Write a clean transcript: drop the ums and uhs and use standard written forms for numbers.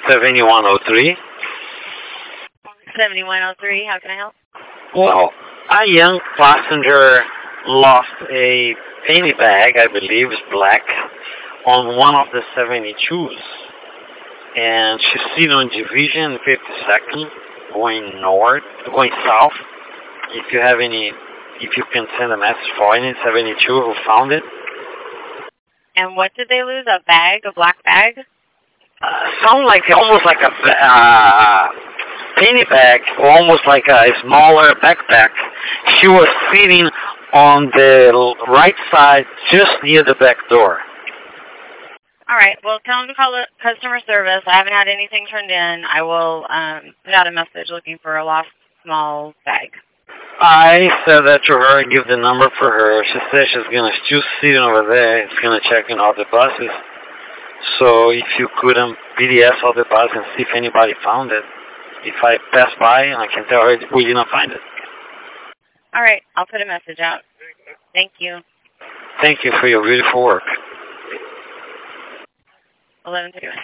7103. 7103, how can I help? Well, a young passenger lost a penny bag, I believe it's black, on one of the 72s. And she's sitting on Division 52nd, going south. If you can send a message for any 72 who found it. And what did they lose? A bag? A black bag? Sound like almost like a penny bag, or almost like a smaller backpack. She was sitting on the right side, just near the back door. All right. Well, tell them to call customer service. I haven't had anything turned in. I will put out a message looking for a lost small bag. I said that to her and give the number for her. She said she's going to still sitting over there. It's going to check in all the buses. So if you could BDS all the buses and see if anybody found it. If I pass by, and I can tell her we didn't find it. All right. I'll put a message out. Thank you. Thank you for your beautiful work. 11:31.